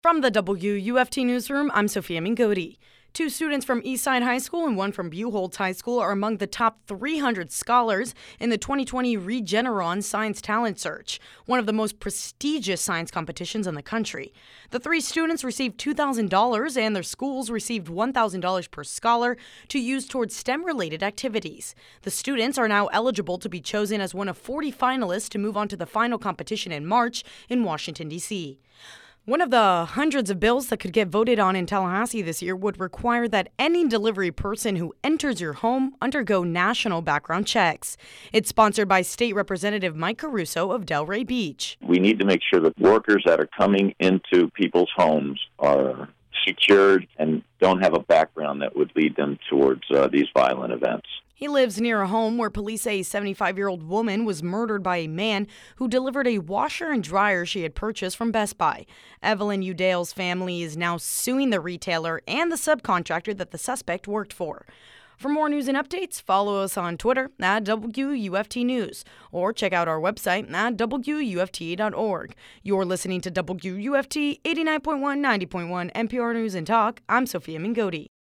From the WUFT Newsroom, I'm Sophia Mingodi. 2 students from Eastside High School and 1 from Buchholz High School are among the top 300 scholars in the 2020 Regeneron Science Talent Search, one of the most prestigious science competitions in the country. The 3 students received $2,000 and their schools received $1,000 per scholar to use towards STEM-related activities. The students are now eligible to be chosen as one of 40 finalists to move on to the final competition in March in Washington, D.C. One of the hundreds of bills that could get voted on in Tallahassee this year would require that any delivery person who enters your home undergo national background checks. It's sponsored by State Representative Mike Caruso of Delray Beach. We need to make sure that workers that are coming into people's homes are secured and don't have a background that would lead them towards these violent events. He lives near a home where police say a 75-year-old woman was murdered by a man who delivered a washer and dryer she had purchased from Best Buy. Evelyn Udale's family is now suing the retailer and the subcontractor that the suspect worked for. For more news and updates, follow us on Twitter at WUFT News or check out our website at WUFT.org. You're listening to WUFT 89.1, 90.1 NPR News and Talk. I'm Sophia Mingodi.